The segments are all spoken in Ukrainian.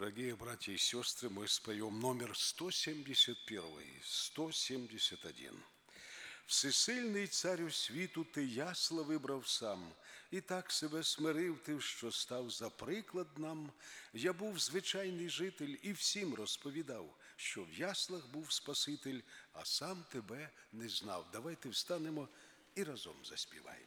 Дорогие братья и сестры, мы споем номер 171, 171. Всесильний царю світу, ти ясла вибрав сам, і так себе смирив ти, що став за приклад нам. Я був звичайний житель і всім розповідав, що в яслах був Спаситель, а сам тебе не знав. Давайте встанемо і разом заспіваємо.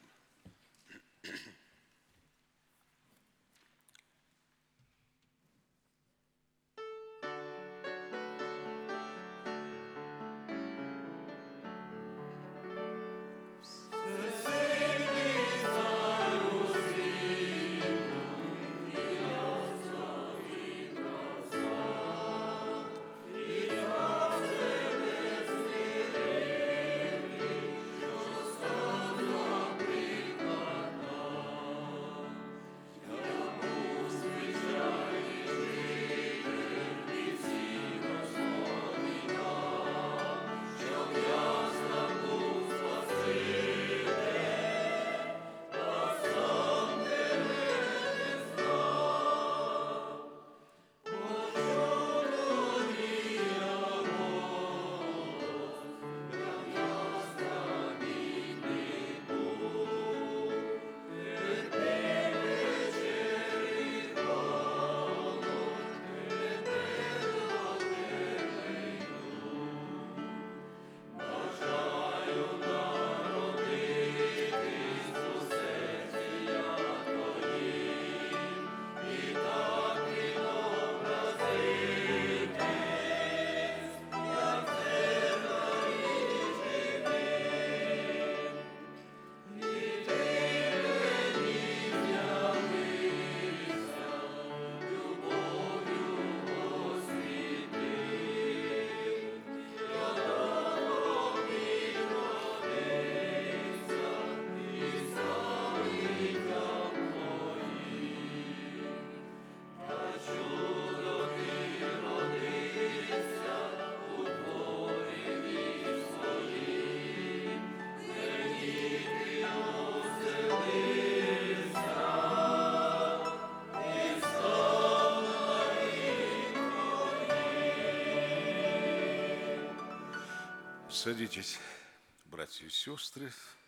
Садитесь, братья и сестры.